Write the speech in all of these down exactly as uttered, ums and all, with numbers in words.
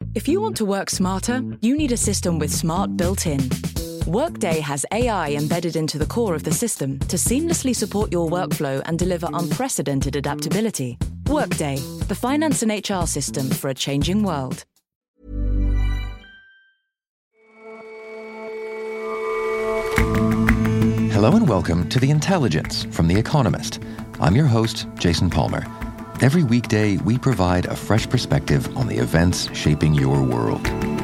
If you want to work smarter, you need a system with smart built-in. Workday has A I embedded into the core of the system to seamlessly support your workflow and deliver unprecedented adaptability. Workday, the finance and H R system for a changing world. Hello and welcome to The Intelligence from The Economist. I'm your host, Jason Palmer. Every weekday, we provide a fresh perspective on the events shaping your world.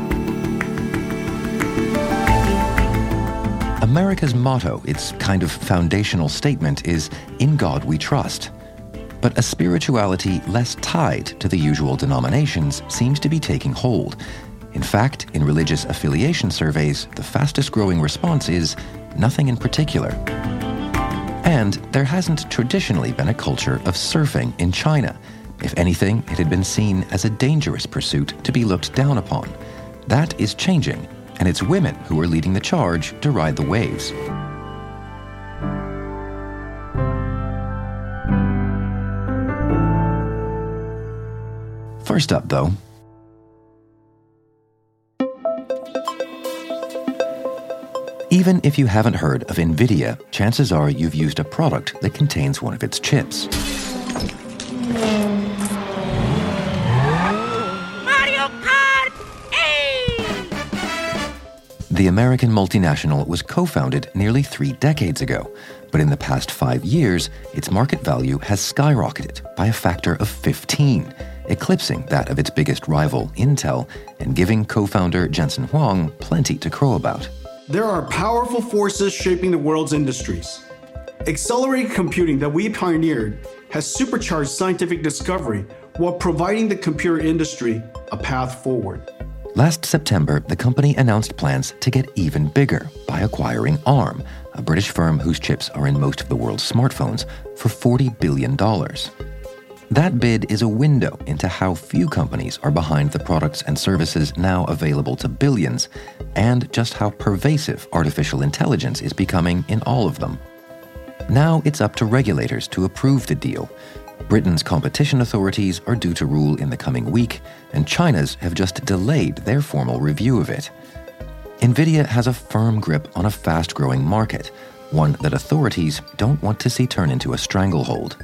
America's motto, its kind of foundational statement, is "In God we trust." But a spirituality less tied to the usual denominations seems to be taking hold. In fact, in religious affiliation surveys, the fastest growing response is nothing in particular. And there hasn't traditionally been a culture of surfing in China. If anything, it had been seen as a dangerous pursuit to be looked down upon. That is changing, and it's women who are leading the charge to ride the waves. First up, though, even if you haven't heard of NVIDIA, chances are you've used a product that contains one of its chips. Mario Kart eight! The American multinational was co-founded nearly three decades ago, but in the past five years, its market value has skyrocketed by a factor of fifteen, eclipsing that of its biggest rival, Intel, and giving co-founder Jensen Huang plenty to crow about. There are powerful forces shaping the world's industries. Accelerated computing that we pioneered has supercharged scientific discovery while providing the computer industry a path forward. Last September, the company announced plans to get even bigger by acquiring ARM, a British firm whose chips are in most of the world's smartphones, for forty billion dollars. That bid is a window into how few companies are behind the products and services now available to billions, and just how pervasive artificial intelligence is becoming in all of them. Now it's up to regulators to approve the deal. Britain's competition authorities are due to rule in the coming week, and China's have just delayed their formal review of it. NVIDIA has a firm grip on a fast-growing market, one that authorities don't want to see turn into a stranglehold.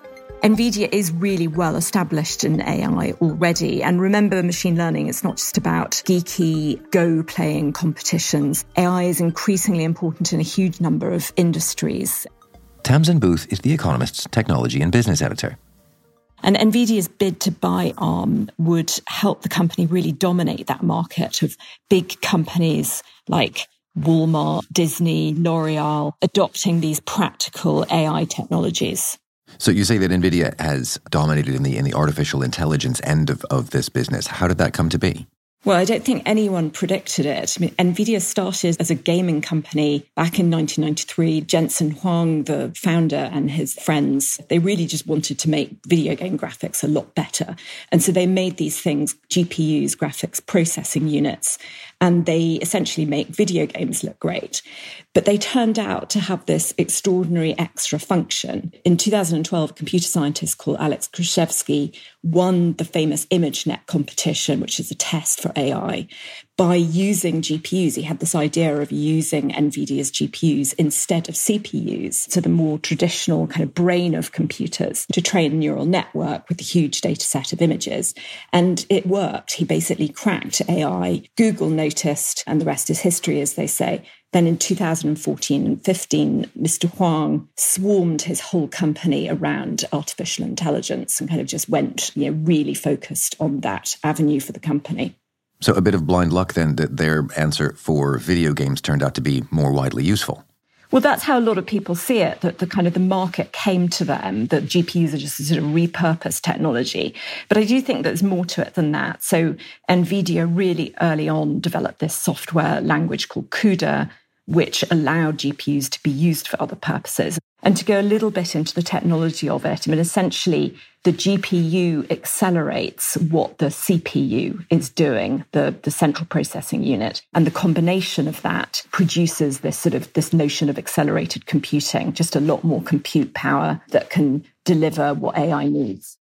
NVIDIA is really well established in A I already. And remember, machine learning is not just about geeky Go playing competitions. A I is increasingly important in a huge number of industries. Tamsin Booth is The Economist's technology and business editor. And NVIDIA's bid to buy ARM would help the company really dominate that market of big companies like Walmart, Disney, L'Oreal, adopting these practical A I technologies. So you say that NVIDIA has dominated in the in the artificial intelligence end of, of this business. How did that come to be? Well, I don't think anyone predicted it. I mean, NVIDIA started as a gaming company back in nineteen ninety-three. Jensen Huang, the founder, and his friends, they really just wanted to make video game graphics a lot better. And so they made these things, G P Us, graphics processing units, and they essentially make video games look great. But they turned out to have this extraordinary extra function. In two thousand twelve, a computer scientist called Alex Krizhevsky won the famous ImageNet competition, which is a test for A I, by using G P Us. He had this idea of using NVIDIA's G P Us instead of C P Us, so the more traditional kind of brain of computers, to train a neural network with a huge data set of images. And it worked. He basically cracked A I. Google noticed, and the rest is history, as they say. Then in two thousand fourteen and fifteen, Mister Huang swarmed his whole company around artificial intelligence and kind of just went, you know, really focused on that avenue for the company. So a bit of blind luck then that their answer for video games turned out to be more widely useful. Well, that's how a lot of people see it, that the kind of the market came to them, that G P Us are just a sort of repurposed technology. But I do think there's more to it than that. So NVIDIA really early on developed this software language called CUDA, which allowed G P Us to be used for other purposes. And to go a little bit into the technology of it, I mean, essentially, the G P U accelerates what the C P U is doing, the, the central processing unit. And the combination of that produces this sort of this notion of accelerated computing, just a lot more compute power that can deliver what A I needs.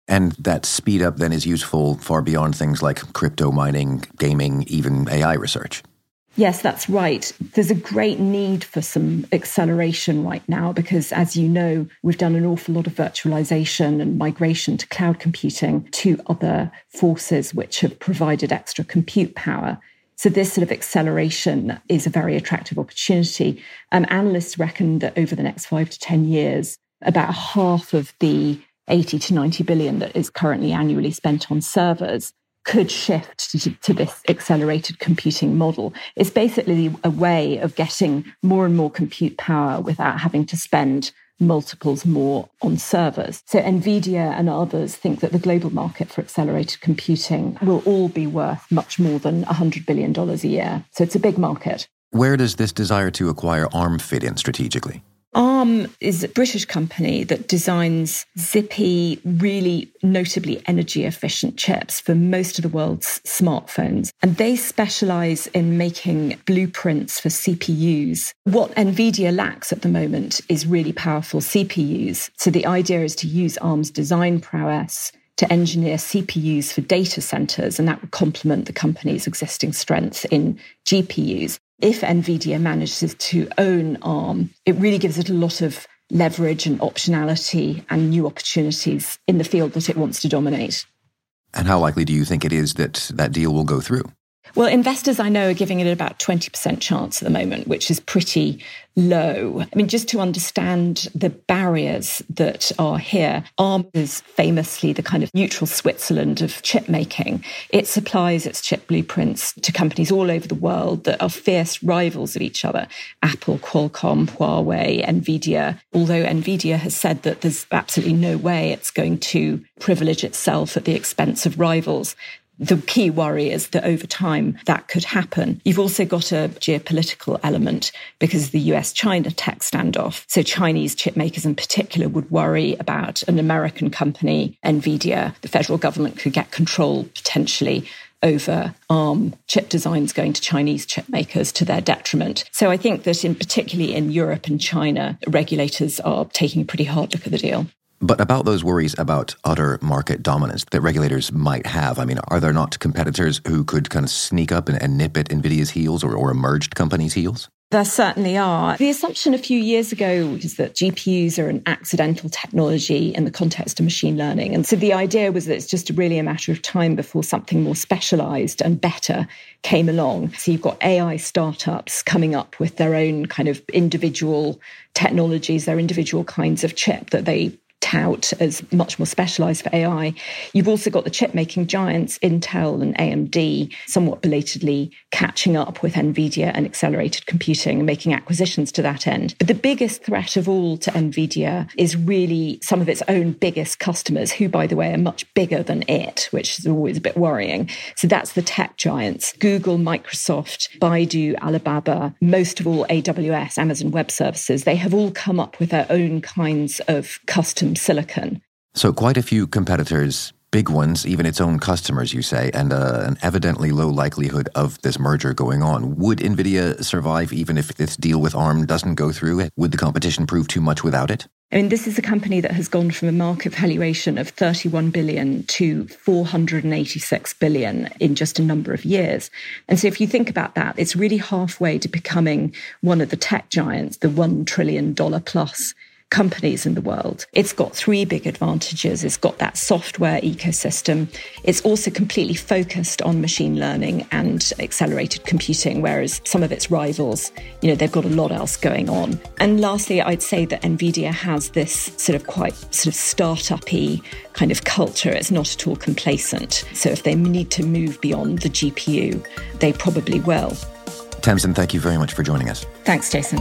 And that speed up then is useful far beyond things like crypto mining, gaming, even A I research. Yes, that's right. There's a great need for some acceleration right now because, as you know, we've done an awful lot of virtualization and migration to cloud computing, to other forces which have provided extra compute power. So this sort of acceleration is a very attractive opportunity. Um, analysts reckon that over the next five to ten years, about half of the eighty to ninety billion that is currently annually spent on servers could shift to, to this accelerated computing model. It's basically a way of getting more and more compute power without having to spend multiples more on servers. So NVIDIA and others think that the global market for accelerated computing will all be worth much more than one hundred billion dollars a year. So it's a big market. Where does this desire to acquire ARM fit in strategically? ARM is a British company that designs zippy, really notably energy-efficient chips for most of the world's smartphones. And they specialize in making blueprints for C P Us. What NVIDIA lacks at the moment is really powerful C P Us. So the idea is to use ARM's design prowess to engineer C P Us for data centers, and that would complement the company's existing strength in G P Us. If NVIDIA manages to own ARM, it really gives it a lot of leverage and optionality and new opportunities in the field that it wants to dominate. And how likely do you think it is that that deal will go through? Well, investors I know are giving it about twenty percent chance at the moment, which is pretty low. I mean, just to understand the barriers that are here, ARM is famously the kind of neutral Switzerland of chip making. It supplies its chip blueprints to companies all over the world that are fierce rivals of each other. Apple, Qualcomm, Huawei, NVIDIA. Although NVIDIA has said that there's absolutely no way it's going to privilege itself at the expense of rivals. The key worry is that over time that could happen. You've also got a geopolitical element because of the U S China tech standoff. So Chinese chip makers in particular would worry about an American company, NVIDIA. The federal government could get control potentially over ARM chip designs going to Chinese chip makers to their detriment. So I think that in particularly in Europe and China, regulators are taking a pretty hard look at the deal. But about those worries about utter market dominance that regulators might have, I mean, are there not competitors who could kind of sneak up and, and nip at NVIDIA's heels or, or emerged companies' heels? There certainly are. The assumption a few years ago was that G P Us are an accidental technology in the context of machine learning. And so the idea was that it's just really a matter of time before something more specialized and better came along. So you've got A I startups coming up with their own kind of individual technologies, their individual kinds of chip that they tout as much more specialized for A I. You've also got the chip-making giants, Intel and A M D, somewhat belatedly catching up with NVIDIA and accelerated computing and making acquisitions to that end. But the biggest threat of all to NVIDIA is really some of its own biggest customers, who, by the way, are much bigger than it, which is always a bit worrying. So that's the tech giants, Google, Microsoft, Baidu, Alibaba, most of all A W S, Amazon Web Services. They have all come up with their own kinds of custom silicon. So quite a few competitors, big ones, even its own customers, you say, and uh, an evidently low likelihood of this merger going on. Would NVIDIA survive even if this deal with ARM doesn't go through? Would the competition prove too much without it? I mean, this is a company that has gone from a market valuation of thirty-one billion to four hundred eighty-six billion in just a number of years. And so if you think about that, it's really halfway to becoming one of the tech giants, the one trillion dollars plus companies in the world. It's got three big advantages. It's got that software ecosystem. It's also completely focused on machine learning and accelerated computing, whereas some of its rivals, you know, they've got a lot else going on. And lastly, I'd say that NVIDIA has this sort of quite sort of startup-y kind of culture. It's not at all complacent. So if they need to move beyond the G P U, they probably will. Tamsin, thank you very much for joining us. Thanks, Jason.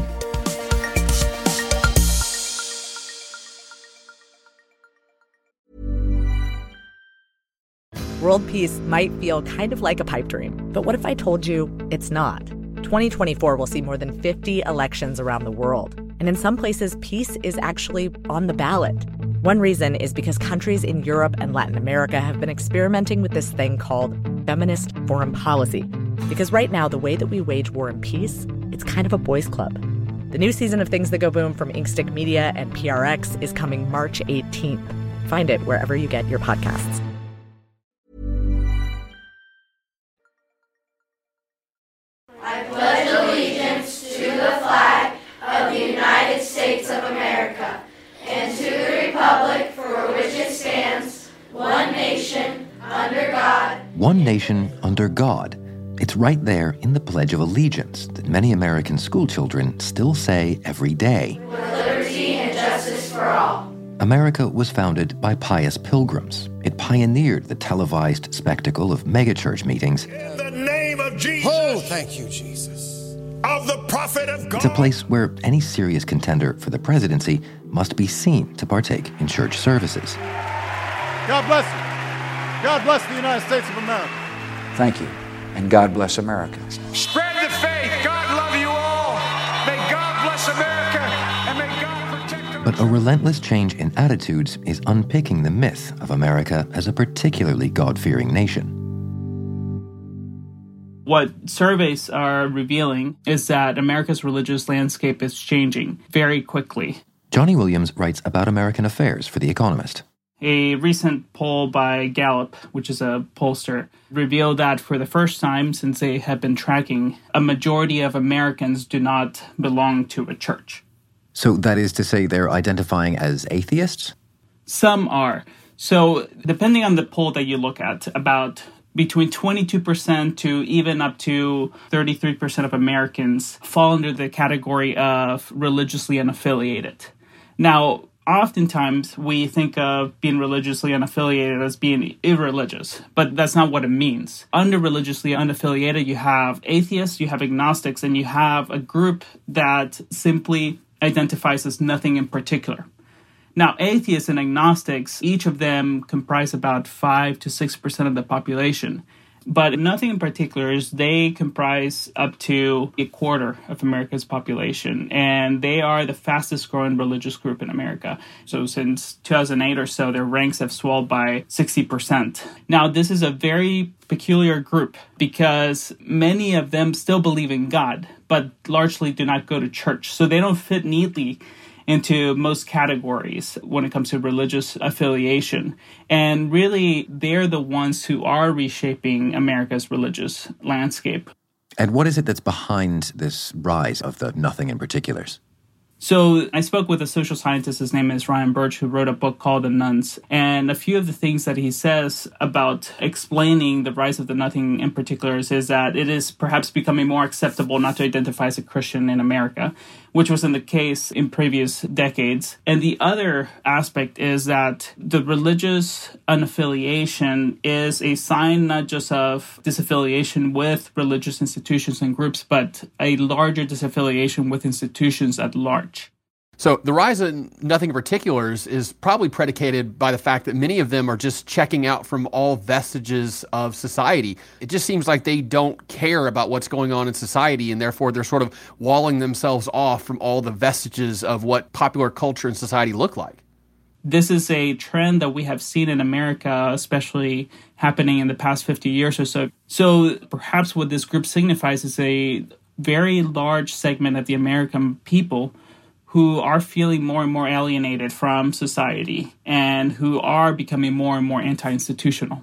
World peace might feel kind of like a pipe dream, but what if I told you it's not? twenty twenty-four will see more than fifty elections around the world, and in some places, peace is actually on the ballot. One reason is because countries in Europe and Latin America have been experimenting with this thing called feminist foreign policy. Because right now, the way that we wage war and peace, it's kind of a boys' club. The new season of Things That Go Boom from Inkstick Media and P R X is coming March eighteenth. find it wherever you get your podcasts. I pledge allegiance to the flag of the United States of America and to the republic for which it stands, one nation, under God. One nation, under God. It's right there in the Pledge of Allegiance that many American schoolchildren still say every day. With liberty and justice for all. America was founded by pious pilgrims. It pioneered the televised spectacle of megachurch meetings. In the name of Jesus. Oh, thank you, Jesus. Of the prophet of God. It's a place where any serious contender for the presidency must be seen to partake in church services. God bless you. God bless the United States of America. Thank you, and God bless America. Spread the faith. God love you all. May God bless America, and may God protect us. But a relentless change in attitudes is unpicking the myth of America as a particularly God-fearing nation. What surveys are revealing is that America's religious landscape is changing very quickly. Johnny Williams writes about American affairs for The Economist. A recent poll by Gallup, which is a pollster, revealed that for the first time since they have been tracking, a majority of Americans do not belong to a church. So that is to say they're identifying as atheists? Some are. So depending on the poll that you look at, about between twenty-two percent to even up to thirty-three percent of Americans fall under the category of religiously unaffiliated. Now, oftentimes we think of being religiously unaffiliated as being irreligious, but that's not what it means. Under religiously unaffiliated, you have atheists, you have agnostics, and you have a group that simply identifies as nothing in particular. Now, atheists and agnostics, each of them comprise about five to six percent of the population. But nothing in particular is they comprise up to a quarter of America's population, and they are the fastest growing religious group in America. So since two thousand eight or so, their ranks have swelled by sixty percent. Now, this is a very peculiar group because many of them still believe in God, but largely do not go to church. So they don't fit neatly into most categories when it comes to religious affiliation. And really, they're the ones who are reshaping America's religious landscape. And what is it that's behind this rise of the nothing in particulars? So I spoke with a social scientist, his name is Ryan Birch, who wrote a book called The Nuns. And a few of the things that he says about explaining the rise of the nothing in particulars is that it is perhaps becoming more acceptable not to identify as a Christian in America, which wasn't the case in previous decades. And the other aspect is that the religious unaffiliation is a sign not just of disaffiliation with religious institutions and groups, but a larger disaffiliation with institutions at large. So the rise in nothing in particulars is probably predicated by the fact that many of them are just checking out from all vestiges of society. It just seems like they don't care about what's going on in society, and therefore they're sort of walling themselves off from all the vestiges of what popular culture and society look like. This is a trend that we have seen in America, especially happening in the past fifty years or so. So perhaps what this group signifies is a very large segment of the American people who are feeling more and more alienated from society and who are becoming more and more anti-institutional.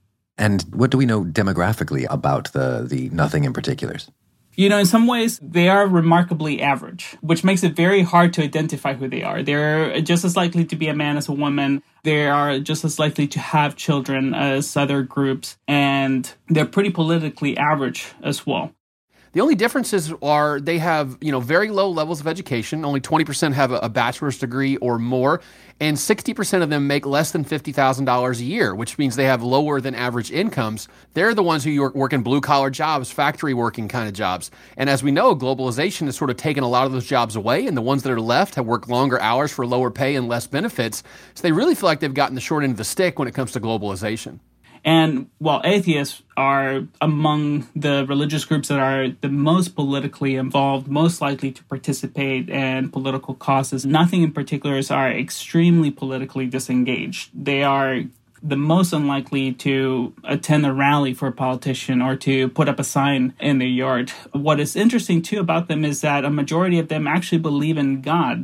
And what do we know demographically about the, the nothing in particulars? You know, in some ways, they are remarkably average, which makes it very hard to identify who they are. They're just as likely to be a man as a woman. They are just as likely to have children as other groups, and they're pretty politically average as well. The only differences are they have, you know, very low levels of education. Only twenty percent have a bachelor's degree or more, and sixty percent of them make less than fifty thousand dollars a year, which means they have lower than average incomes. They're the ones who work in blue-collar jobs, factory working kind of jobs. And as we know, globalization has sort of taken a lot of those jobs away, and the ones that are left have worked longer hours for lower pay and less benefits. So they really feel like they've gotten the short end of the stick when it comes to globalization. And while atheists are among the religious groups that are the most politically involved, most likely to participate in political causes, nothing in particular are extremely politically disengaged. They are the most unlikely to attend a rally for a politician or to put up a sign in their yard. What is interesting, too, about them is that a majority of them actually believe in God.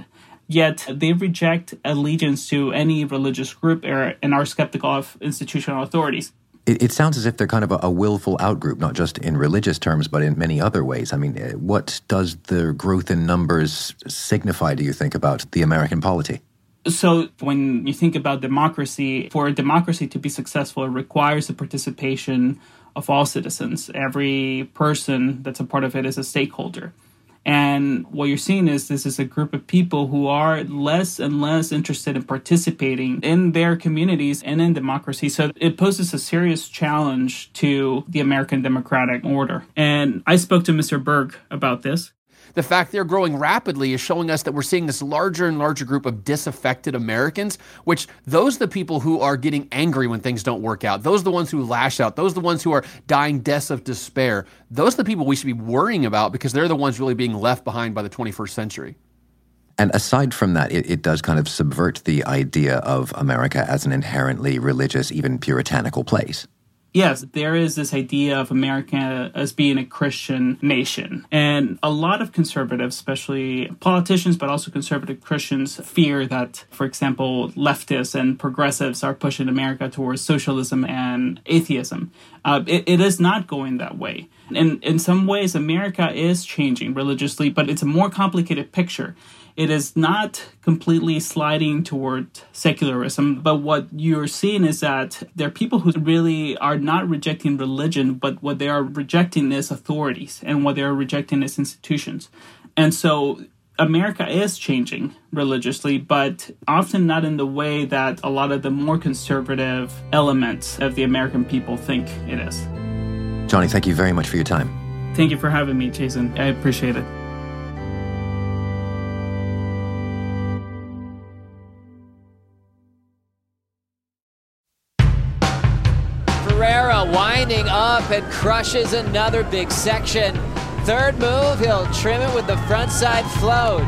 Yet they reject allegiance to any religious group or, and are skeptical of institutional authorities. It, it sounds as if they're kind of a, a willful outgroup, not just in religious terms, but in many other ways. I mean, what does the growth in numbers signify, do you think, about the American polity? So when you think about democracy, for a democracy to be successful, it requires the participation of all citizens. Every person that's a part of it is a stakeholder. And what you're seeing is this is a group of people who are less and less interested in participating in their communities and in democracy. So it poses a serious challenge to the American democratic order. And I spoke to Mister Berg about this. The fact they're growing rapidly is showing us that we're seeing this larger and larger group of disaffected Americans, which those are the people who are getting angry when things don't work out. Those are the ones who lash out. Those are the ones who are dying deaths of despair. Those are the people we should be worrying about because they're the ones really being left behind by the twenty-first century. And aside from that, it, it does kind of subvert the idea of America as an inherently religious, even puritanical place. Yes, there is this idea of America as being a Christian nation. And a lot of conservatives, especially politicians, but also conservative Christians, fear that, for example, leftists and progressives are pushing America towards socialism and atheism. Uh, it, it is not going that way. And in some ways, America is changing religiously, but it's a more complicated picture. It is not completely sliding toward secularism, but what you're seeing is that there are people who really are not rejecting religion, but what they are rejecting is authorities, and what they are rejecting is institutions. And so America is changing religiously, but often not in the way that a lot of the more conservative elements of the American people think it is. Johnny, thank you very much for your time. Thank you for having me, Jason. I appreciate it. Winding up and crushes another big section. Third move, he'll trim it with the frontside float.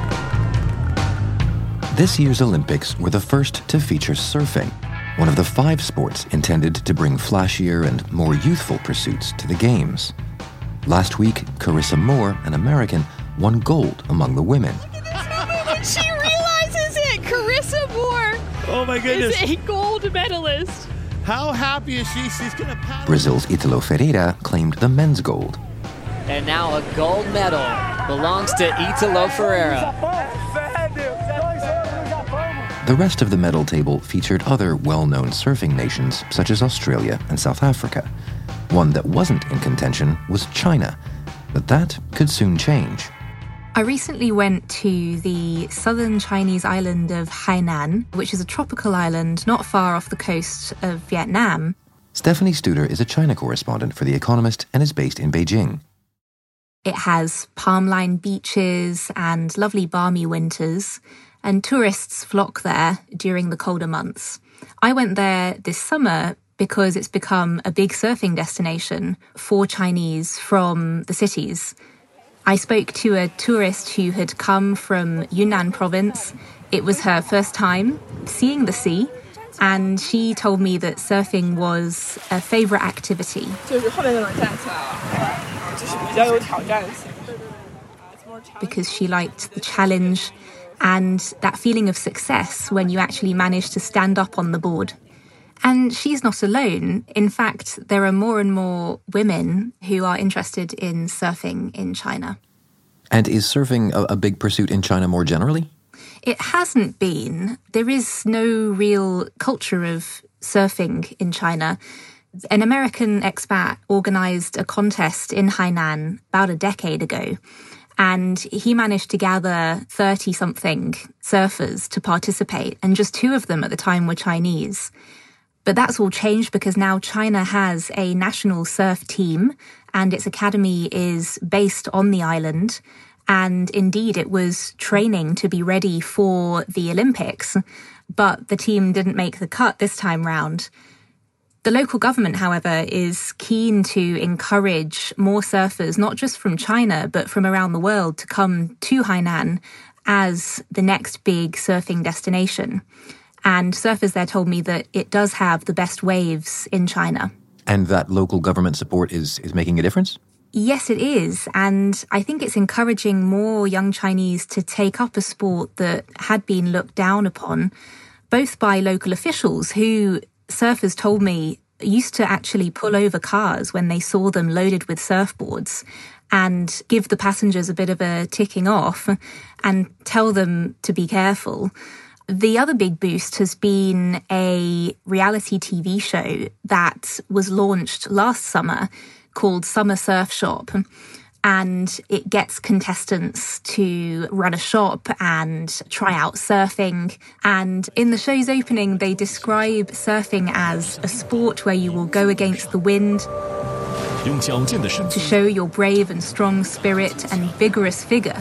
This year's Olympics were the first to feature surfing, one of the five sports intended to bring flashier and more youthful pursuits to the Games. Last week, Carissa Moore, an American, won gold among the women. She realizes it! Carissa Moore oh my goodness. is a gold medalist. How happy is she? She's going to paddle. Brazil's Italo Ferreira claimed the men's gold. And now a gold medal belongs to Italo Ferreira. The rest of the medal table featured other well-known surfing nations such as Australia and South Africa. One that wasn't in contention was China, but that could soon change. I recently went to the southern Chinese island of Hainan, which is a tropical island not far off the coast of Vietnam. Stephanie Studer is a China correspondent for The Economist and is based in Beijing. It has palm-lined beaches and lovely balmy winters, and tourists flock there during the colder months. I went there this summer because it's become a big surfing destination for Chinese from the cities. I spoke to a tourist who had come from Yunnan province. It was her first time seeing the sea, and she told me that surfing was a favorite activity. Because she liked the challenge and that feeling of success when you actually manage to stand up on the board. And she's not alone. In fact, there are more and more women who are interested in surfing in China. And is surfing a, a big pursuit in China more generally? It hasn't been. There is no real culture of surfing in China. An American expat organised a contest in Hainan about a decade ago, and he managed to gather thirty-something surfers to participate, and just two of them at the time were Chinese. But that's all changed because now China has a national surf team and its academy is based on the island. And indeed, it was training to be ready for the Olympics, but the team didn't make the cut this time round. The local government, however, is keen to encourage more surfers, not just from China, but from around the world, to come to Hainan as the next big surfing destination. And surfers there told me that it does have the best waves in China. And that local government support is, is making a difference? Yes, it is. And I think it's encouraging more young Chinese to take up a sport that had been looked down upon, both by local officials who, surfers told me, used to actually pull over cars when they saw them loaded with surfboards and give the passengers a bit of a ticking off and tell them to be careful. The other big boost has been a reality T V show that was launched last summer called Summer Surf Shop. And it gets contestants to run a shop and try out surfing. And in the show's opening, they describe surfing as a sport where you will go against the wind to show your brave and strong spirit and vigorous figure.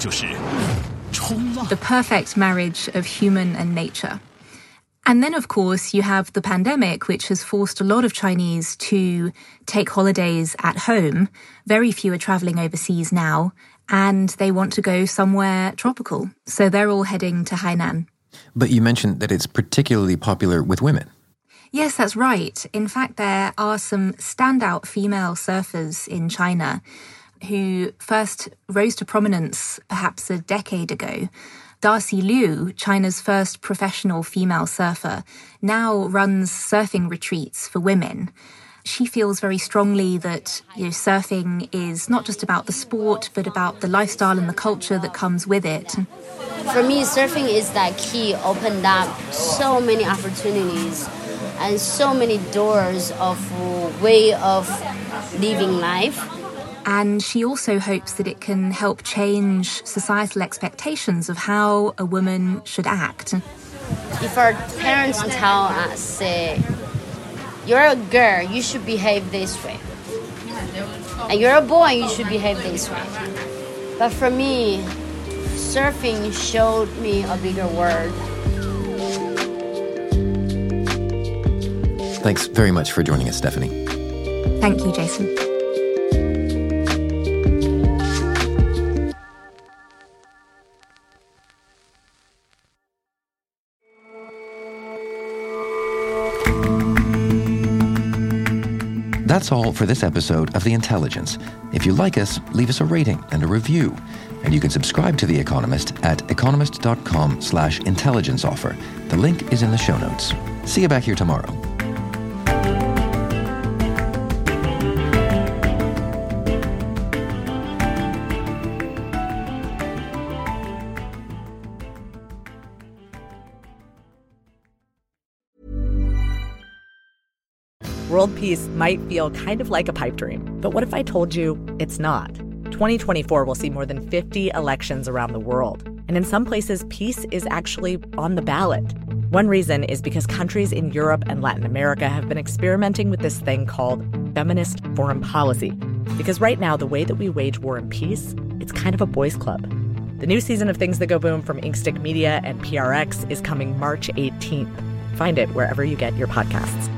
The perfect marriage of human and nature. And then, of course, you have the pandemic, which has forced a lot of Chinese to take holidays at home. Very few are traveling overseas now, and they want to go somewhere tropical. So they're all heading to Hainan. But you mentioned that it's particularly popular with women. Yes, that's right. In fact, there are some standout female surfers in China who first rose to prominence perhaps a decade ago. Darcy Liu, China's first professional female surfer, now runs surfing retreats for women. She feels very strongly that, you know, surfing is not just about the sport, but about the lifestyle and the culture that comes with it. For me, surfing is that key, opened up so many opportunities and so many doors of way of living life. And she also hopes that it can help change societal expectations of how a woman should act. If our parents tell us, say, you're a girl, you should behave this way. And you're a boy, you should behave this way. But for me, surfing showed me a bigger world. Thanks very much for joining us, Stephanie. Thank you, Jason. That's all for this episode of The Intelligence. If you like us, leave us a rating and a review. And you can subscribe to The Economist at economist.com slash intelligence offer. The link is in the show notes. See you back here tomorrow. World peace might feel kind of like a pipe dream, but what if I told you it's not? twenty twenty-four will see more than fifty elections around the world, and in some places, peace is actually on the ballot. One reason is because countries in Europe and Latin America have been experimenting with this thing called feminist foreign policy. Because right now, the way that we wage war and peace, it's kind of a boys' club. The new season of Things That Go Boom from Inkstick Media and P R X is coming March eighteenth. Find it wherever you get your podcasts.